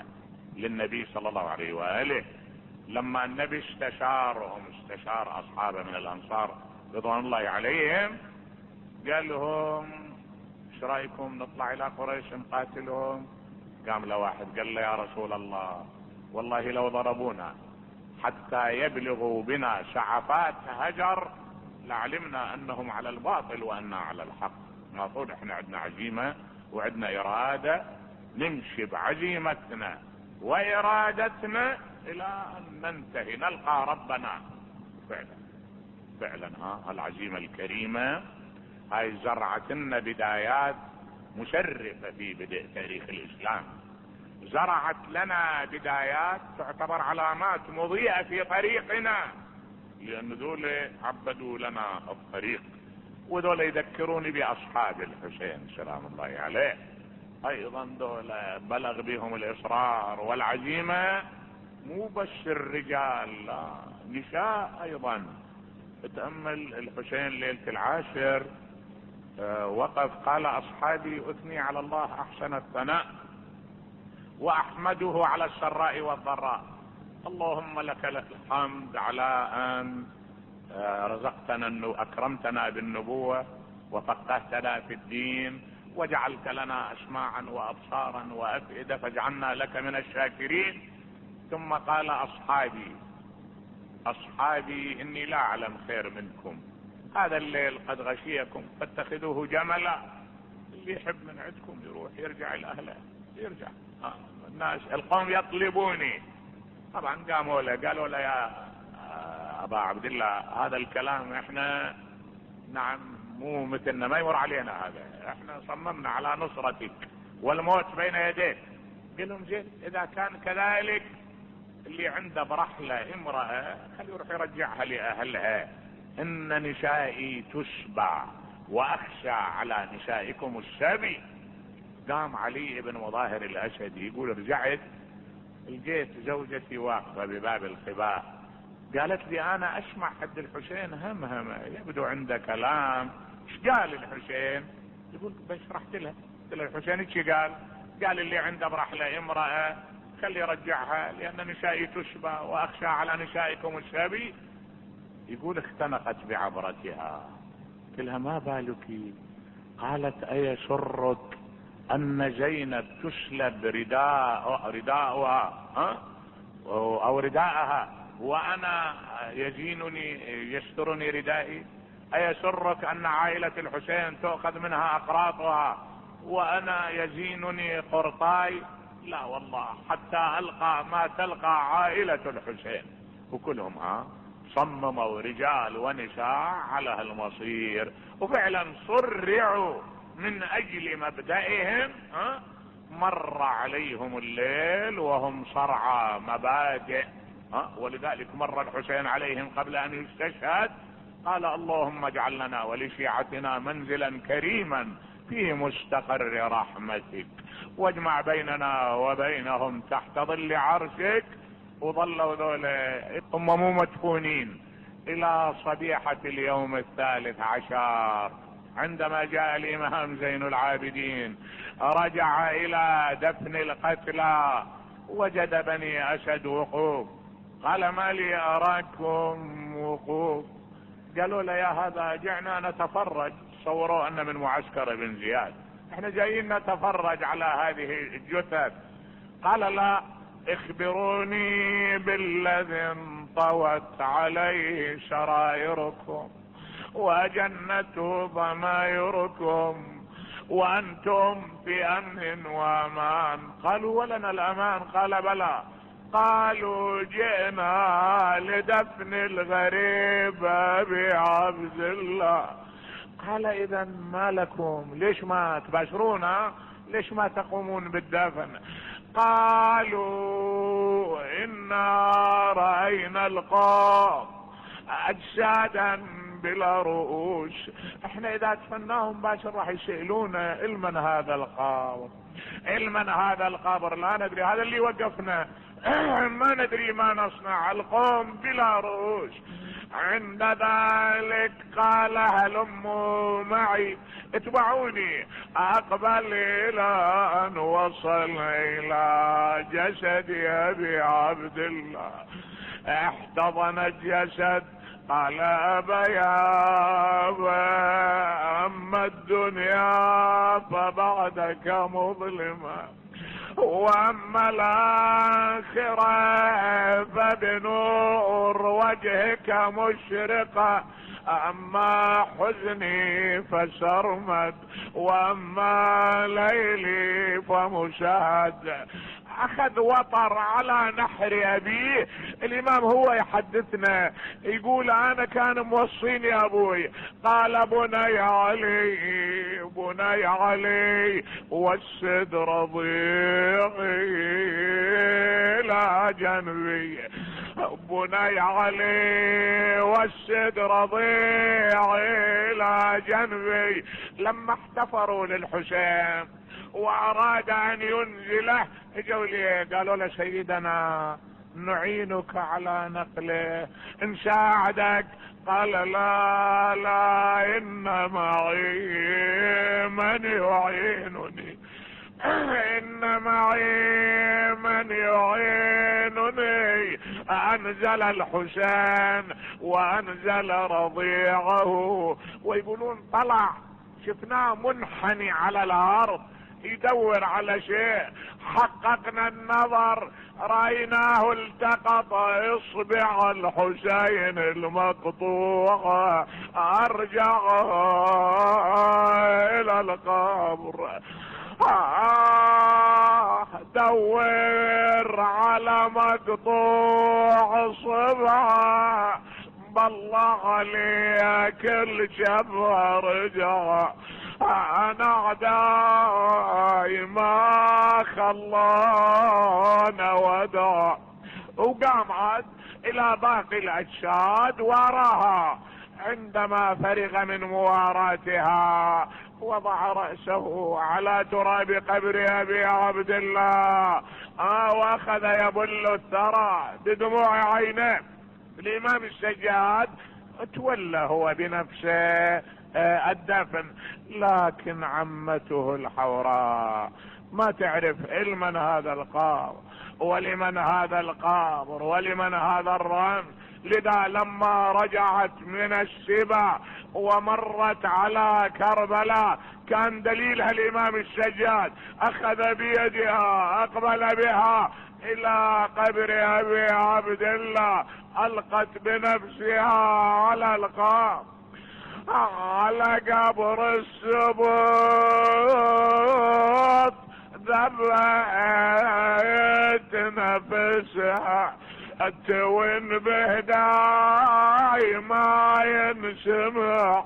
للنبي صلى الله عليه وآله. لما النبي استشارهم استشار اصحابه من الانصار رضوان الله عليهم، قال لهم ايش رايكم نطلع الى قريش نقاتلهم؟ قام له واحد قال له يا رسول الله والله لو ضربونا حتى يبلغوا بنا شعفات هجر لعلمنا انهم على الباطل وانا على الحق. نقول احنا عندنا عزيمة وعندنا ارادة، نمشي بعزيمتنا وارادتنا الى ان ننتهي نلقى ربنا. فعلا فعلا ها العزيمة الكريمة هاي زرعت لنا بدايات مشرفة في بدء تاريخ الاسلام، زرعت لنا بدايات تعتبر علامات مضيئة في طريقنا، لان دول عبدوا لنا الطريق، ودول يذكروني باصحاب الحسين سلام الله عليه. ايضا دول بلغ بهم الاصرار والعزيمة مو بس الرجال، لا نساء ايضا. تأمل الحسين ليلة العاشر أه وقف قال اصحابي اثني على الله احسن الثناء واحمده على السراء والضراء، اللهم لك الحمد على ان رزقتنا اكرمتنا بالنبوة وفقهتنا في الدين وجعلت لنا اسماعا وابصارا وافئدة فاجعلنا لك من الشاكرين. ثم قال اصحابي اصحابي اني لا اعلم خير منكم، هذا الليل قد غشيكم فاتخذوه جملا، اللي يحب من عندكم يروح يرجع الى اهله يرجع. آه. الناس القوم يطلبوني، طبعا قاموا له قالوا له يا ابا عبد الله هذا الكلام احنا نعم مو مثلنا ما يمر علينا، هذا احنا صممنا على نصرتك والموت بين يديك. قال لهم زين اذا كان كذلك اللي عنده برحلة امرأة خليه يروح يرجعها لاهلها، ان نسائي تشبع واخشى على نسائكم السبي. قام علي بن مظاهر الاسدي يقول رجعت لقيت زوجتي واقفة بباب الخباء، قالت لي انا اسمع حد الحسين هم هم يبدو عنده كلام. ايش قال الحسين؟ يقول بس رحت لها قلت له الحسين ايش قال؟ قال اللي عنده برحلة امرأة خلي يرجعها لان نسائي تشبع واخشى على نسائكم السبي. يقول اختنقت بعبرتها، قلت لها ما بالك؟ قالت ايسرك ان زينب تسلب رداء رداءها ها او رداءها وانا يزينني يسترني ردائي؟ ايسرك ان عائلة الحسين تؤخذ منها اقراطها وانا يزينني قرطاي؟ لا والله حتى القى ما تلقى عائلة الحسين. وكلهم ها صمموا رجال ونساء على هالمصير، وفعلا صرعوا من اجل مبدئهم. ها مر عليهم الليل وهم صرعى مبادئ. ها ولذلك مر الحسين عليهم قبل ان يستشهد قال اللهم اجعل لنا ولشيعتنا منزلا كريما في مستقر رحمتك واجمع بيننا وبينهم تحت ظل عرشك. وظلوا ذولا هم مو مدفونين الى صبيحة اليوم الثالث عشر عندما جاء الامام زين العابدين رجع الى دفن القتلى وجد بني اسد وقوف. قال ما لي اراكم وقوف؟ قالوا له يا هذا جعنا نتفرج، صوروا ان من معسكر بن زياد، احنا جايين نتفرج على هذه الجثث. قال لا اخبروني بالذي انطوت عليه شرائركم وجنته ضمائركم وانتم في امن وامان. قالوا ولنا الامان؟ قال بلى. قالوا جئنا لدفن الغريب ابي عبد الله. قال اذا ما لكم؟ ليش ما تباشرونا؟ ليش ما تقومون بالدفن؟ قالوا انا رأينا القوم اجسادا بلا رؤوس، احنا اذا دفناهم باشر راح يسألونا المن هذا القبر، المن هذا القبر، لا ندري، هذا اللي وقفنا ما ندري ما نصنع، القوم بلا رؤوس. عند ذلك قال هلموا معي اتبعوني. اقبل الى ان وصل الى جسد ابي عبد الله، احتضن الجسد. قال ابا يا ابا اما الدنيا فبعدك مظلمة، واما الاخرة فبنور وجهك مشرقة، اما حزني فسرمد، واما ليلي فمشاهد. اخذ وطر على نحر ابيه. الامام هو يحدثنا يقول انا كان موصيني يا ابوي. قال بني علي بني علي والسد رضيعي لا جنبي، بني علي والسد رضيعي لا جنبي. لما احتفروا للحسين واراد ان ينزله اجوا لي قالوا له سيدنا نعينك على نقله نساعدك. قال لا لا ان معي من يعينني، ان معي من يعينني. انزل الحسين وانزل رضيعه. ويقولون طلع شفناه منحني على الارض يدور على شيء، حققنا النظر رايناه التقط اصبع الحسين المقطوع. ارجع الى القبر آه دور على مقطوع صبع، بالله عليك الجبهة رجع. انا اعدائي ما خلانا ودع. وقام عاد الى باقي الاجساد وراها. عندما فرغ من مواراتها وضع رأسه على تراب قبر ابي عبد الله آه واخذ يبل الثرى بدموع عينه. الامام السجاد تولى هو بنفسه الدفن، لكن عمته الحوراء ما تعرف لمن هذا القبر ولمن هذا القبر ولمن هذا الرمز. لذا لما رجعت من السبا ومرت على كربلاء كان دليلها الامام السجاد، اخذ بيدها اقبل بها الى قبر ابي عبد الله، القت بنفسها على القبر على قبر السبوط، ذبحت نفسها التون بهداي ما ينسمع.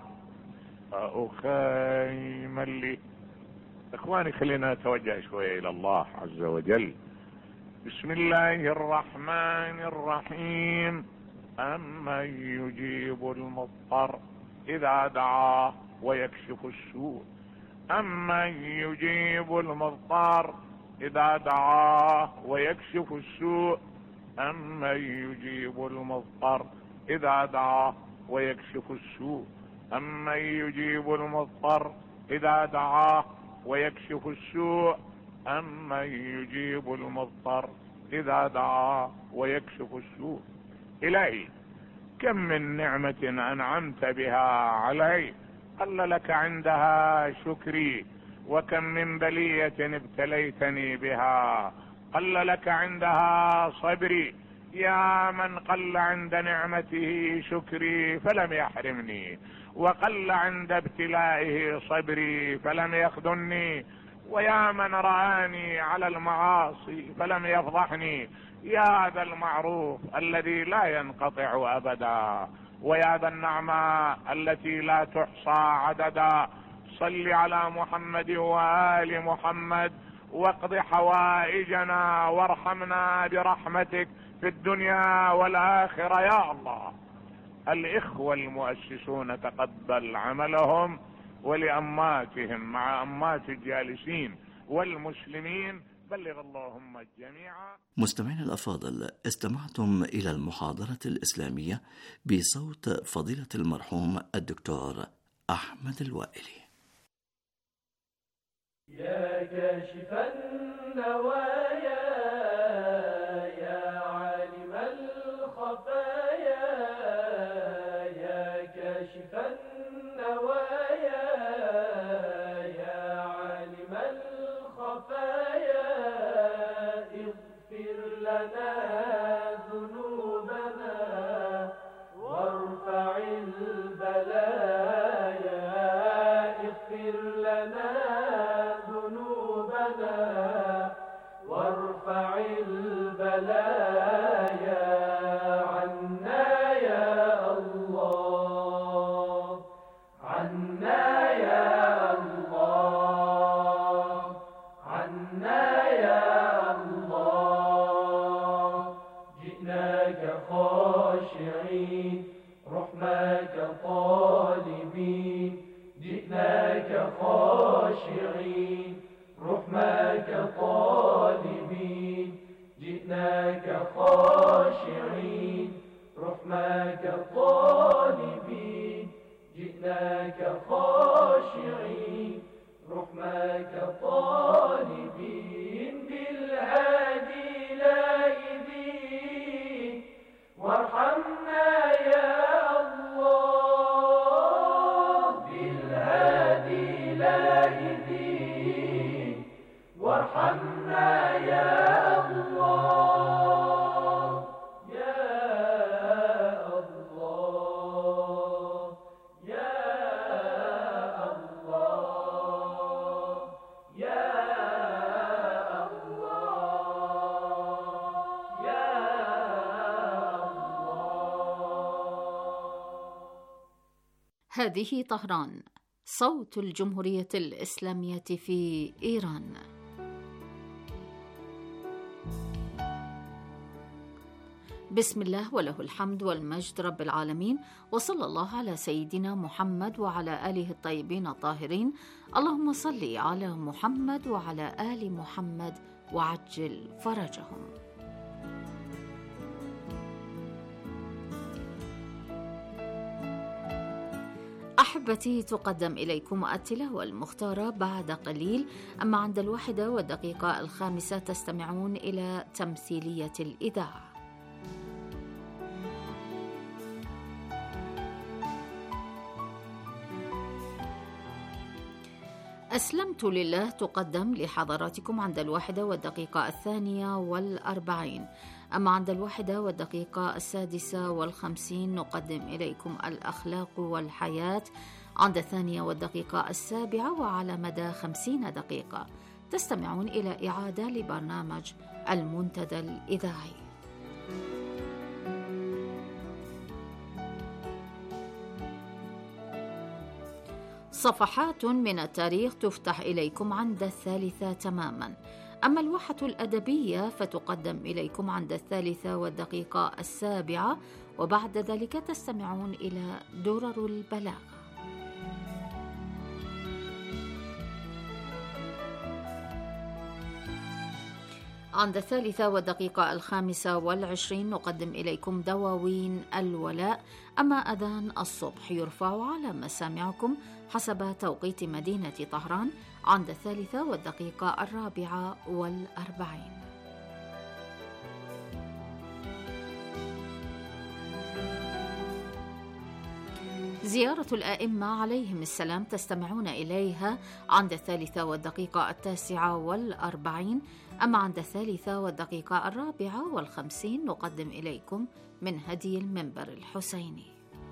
اخي ملي اخواني خلينا نتوجه شوية الى الله عز وجل. بسم الله الرحمن الرحيم. امن يجيب المضطر اذا دعاه ويكشف السوء، امن يجيب المضطر اذا دعاه ويكشف السوء، امن يجيب المضطر اذا دعاه ويكشف السوء، امن يجيب المضطر اذا دعاه ويكشف السوء، امن يجيب المضطر اذا دعاه ويكشف السوء. الهي كم من نعمة انعمت بها علي قل لك عندها شكري، وكم من بلية ابتليتني بها قل لك عندها صبري. يا من قل عند نعمته شكري فلم يحرمني، وقل عند ابتلائه صبري فلم يخذلني، ويا من رآني على المعاصي فلم يفضحني. يا ذا المعروف الذي لا ينقطع ابدا، ويا ذا النعماء التي لا تحصى عددا. صل على محمد وآل محمد واقض حوائجنا وارحمنا برحمتك في الدنيا والآخرة يا الله. الإخوة المؤسسون تقبل عملهم، ولأماتهم مع أمات الجالسين والمسلمين بلغ اللهم الجميع. مستمعينا الأفاضل، استمعتم إلى المحاضرة الإسلامية بصوت فضيلة المرحوم الدكتور أحمد الوائلي. يا كاشف النوايا يا عالم الخفايا، يا كاشف النوايا يا عالم الخفايا، اغفر لنا ذنوبنا وارفع البلايا، اغفر لنا ذنوبنا وارفع البلايا عنا يا الله، عنا يا الله، عنا يا الله. جئناك خاشعين رحمك طالبين، جئناك خاشعين رحمك طالبين، جئناك خاشعين رحمك طالبين، جئناك خاشعين رحمك طالبين. بالهادي لاهدين وارحمنا يا الله، بالهادي لاهدين وارحمنا يا الله، يا الله، يا الله، يا الله، يا الله. هذه طهران، صوت الجمهورية الإسلامية في إيران. بسم الله وله الحمد والمجد رب العالمين، وصلى الله على سيدنا محمد وعلى آله الطيبين الطاهرين. اللهم صل على محمد وعلى آل محمد وعجل فرجهم. أحبتي، تقدم إليكم التلاوة المختارة بعد قليل، أما عند الواحدة والدقيقة الخامسة تستمعون إلى تمثيلية الإذاعة. أسلمت لله تقدم لحضراتكم عند الواحدة والدقيقة الثانية والأربعين، أما عند الواحدة والدقيقة السادسة والخمسين نقدم إليكم الأخلاق والحياة عند الثانية والدقيقة السابعة، وعلى مدى خمسين دقيقة تستمعون إلى إعادة لبرنامج المنتدى الإذاعي. صفحات من التاريخ تفتح إليكم عند الثالثة تماما، أما الواحة الأدبية فتقدم إليكم عند الثالثة والدقيقة السابعة، وبعد ذلك تستمعون إلى درر البلاغة. عند الثالثة والدقيقة الخامسة والعشرين نقدم إليكم دواوين الولاء، أما أذان الصبح يرفع على مسامعكم حسب توقيت مدينة طهران عند الثالثة والدقيقة الرابعة والأربعين. زيارة الآئمة عليهم السلام تستمعون إليها عند الثالثة والدقيقة التاسعة والأربعين، أما عند الثالثة والدقيقة الرابعة والخمسين نقدم إليكم من هدي المنبر الحسيني.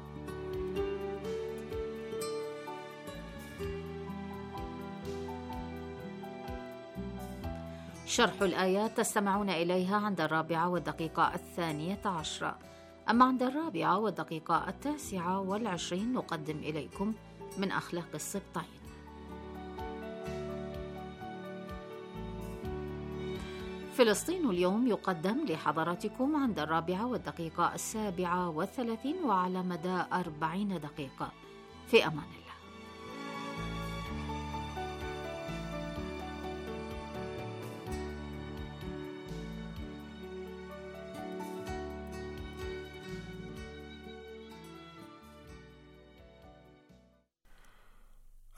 شرح الآيات تستمعون إليها عند الرابعة والدقيقة الثانية عشرة، أما عند الرابعة والدقيقة التاسعة والعشرين نقدم إليكم من أخلاق السبطين. فلسطين اليوم يقدم لحضراتكم عند الرابعة والدقيقة السابعة والثلاثين وعلى مدى أربعين دقيقة. في أمان الله.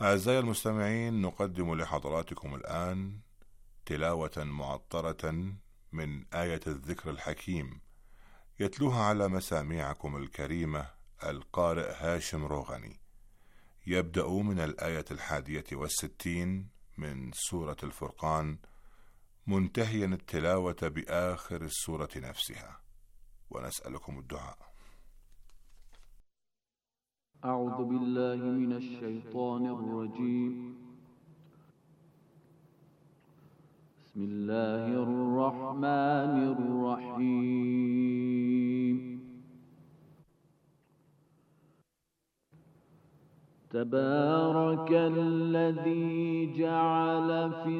أعزائي المستمعين، نقدم لحضراتكم الآن تلاوة معطرة من آية الذكر الحكيم، يتلوها على مسامعكم الكريمة القارئ هاشم روغني. يبدأ من الآية الحادية والستين من سورة الفرقان، منتهيا التلاوة بآخر السورة نفسها، ونسألكم الدعاء. أعوذ بالله من الشيطان الرجيم. بسم الله الرحمن الرحيم. تبارك الذي جعل في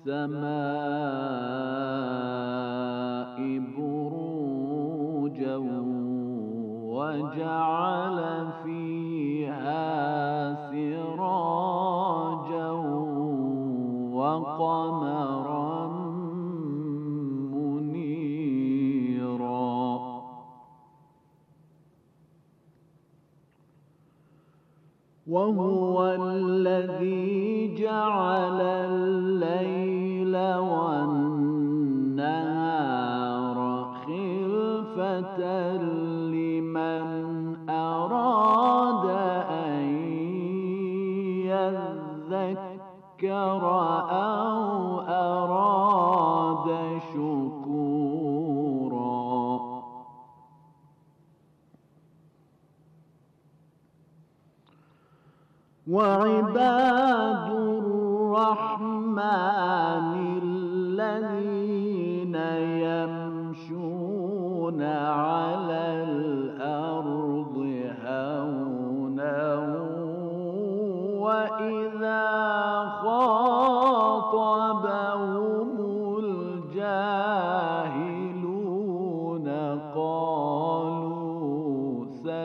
السماء بروجا وجعل فيها سراجا وقمرا منيرا وهو الذي جعل الليل والنهار خلفة لمن أراد أن يذكر أو أراد شكورا. وعباد الرحمن الذين يمشون على الأرض هونا وإذا خاطبهم الجاهلون قالوا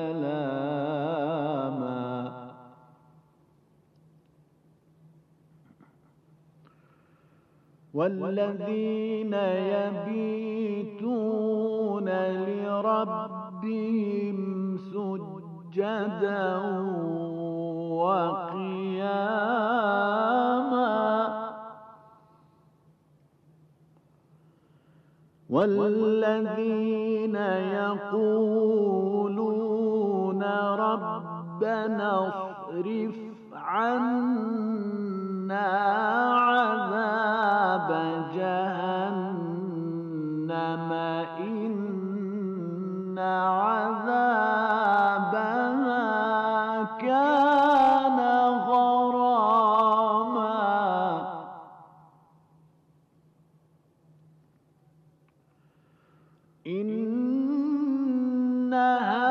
سلاما. والذين يبيتون لربهم سجدا وقياما والذين يقولون ربنا اصرف عنا عذاب جهنم إن عذابها كان غراما إنها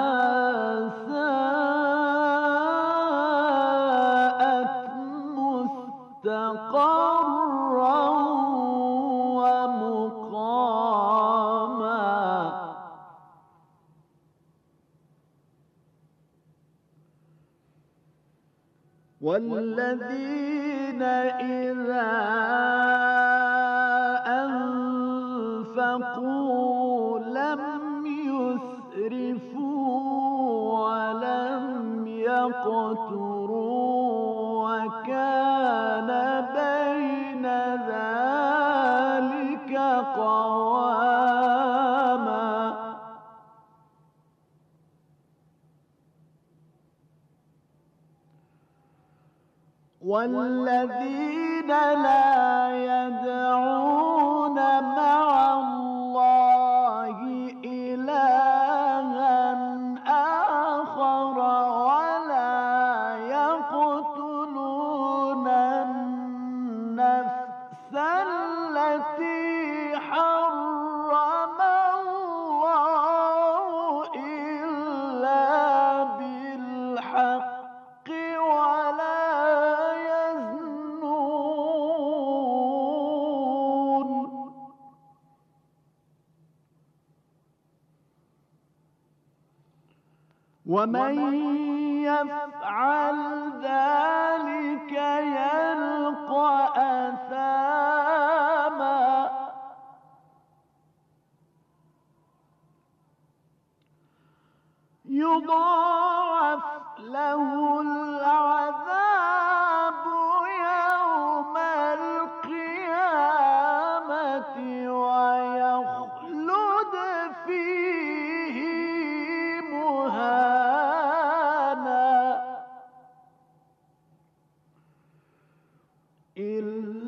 ساءت مستقرا ومقاما. والذين إذا أنفقوا لم يسرفوا ولم يقتروا وكان بين ذلك قواما. والذين لا يدعون مع الله إلها آخر ولا يقتلون النفس التي حرم الله إلا بالحق ولا ومن يفعل ذلك يلقى أثاما. يضاعف له العذاب